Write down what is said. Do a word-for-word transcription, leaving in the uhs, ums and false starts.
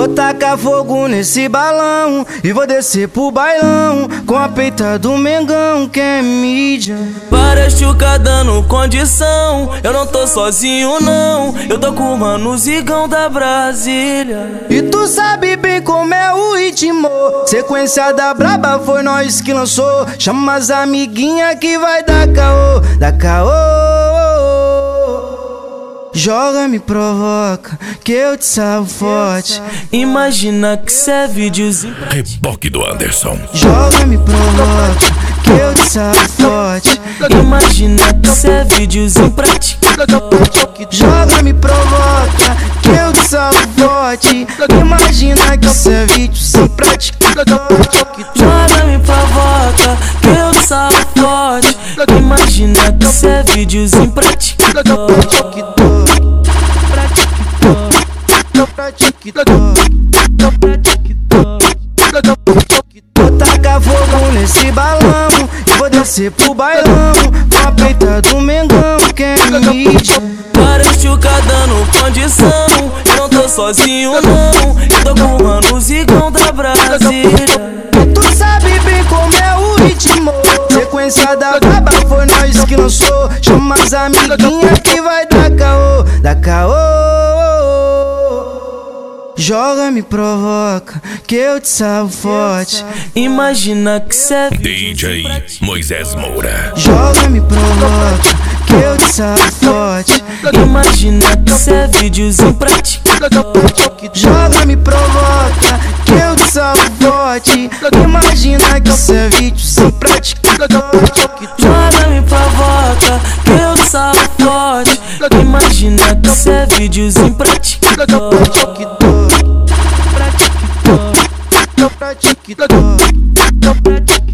Vou tacar fogo nesse balão e vou descer pro bailão com a peita do Mengão, que é mídia. Várias chuca dando condição, eu não tô sozinho não, eu tô com o mano Zigão da Brasília. E tu sabe bem como é o ritmo, sequência da braba foi nós que lançou. Chama as amiguinha que vai dar caô, dar caô. Joga, me provoca, que eu te salvo forte. Imagina que cê é videozinho pra Reboque do Anderson. Joga, me provoca, que eu te salvo forte. Imagina que cê é videozinho pra ti. Joga, me provoca, que eu te salvo forte. Imagina que cê é vídeo sem prática. Joga, me provoca, que eu te salvo forte. Imagina que cê é videozinho pra ti. Vou tacar fogo nesse balão e vou descer pro bailão com a peita do Mengão, que é mídia. Várias chuca dando condição, eu não tô sozinho não, eu tô com o mano Zigão da Brasília. Tu sabe bem como é o ritmo, sequência da braba foi nós que lançou. Chama as amiguinha que vai dar caô, dar caô. Joga, me provoca, que eu te salvo forte. Imagina que cê é D J Moisés Moura. Joga, me provoca, que eu te salvo forte. Imagina que cê é videozinho pra ti. Joga, me provoca, que eu te salvo forte. Imagina que cê é vídeo sem prática. Joga, me provoca, que eu te salvo forte. Imagina que cê é videozinho pra ti. Pra TikTok, pra TikTok, pra TikTok.